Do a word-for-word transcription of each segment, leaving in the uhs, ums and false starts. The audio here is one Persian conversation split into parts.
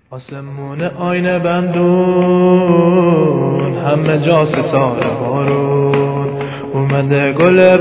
آسمون آینه بندون همه جا ستاره بارون اومده گل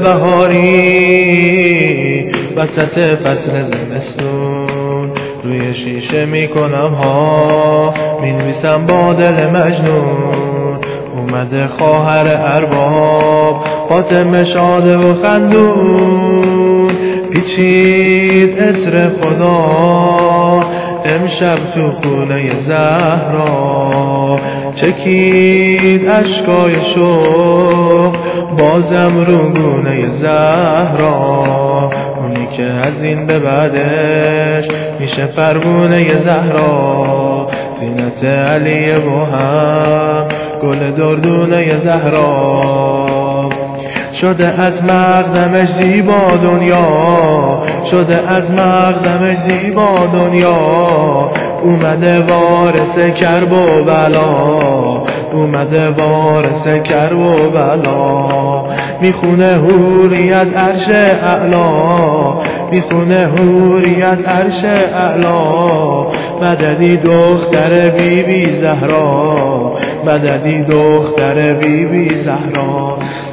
بهاری وسط فصل زمستون روی شیشه میکنم ها مینویسم با دل مجنون اومده خواهر ارباب فاطمه شاده و خندون پیچید عطر خدا امشب تو خونه زهرا چکید اشکای شوق بازم رو گونه زهرا اونی که از این به بعدش میشه پروونه زهرا زینت علی و هم گل دردونه زهرا شده از مقدمش زیبا دنیا شده از مقدمش زیبا دنیا اومده وارث کرب و بلا اومده وارث کرب و بلا میخونه حوری از عرش اعلا میخونه حوری از عرش اعلا مددی دختر بی بی زهرا مددی دختر بی بی زهرا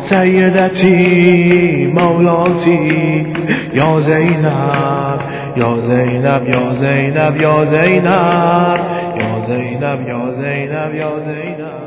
سیدتی مولاتی یا زینب یا زینب یا زینب یا زینب یا زینب یا زینب یا زینب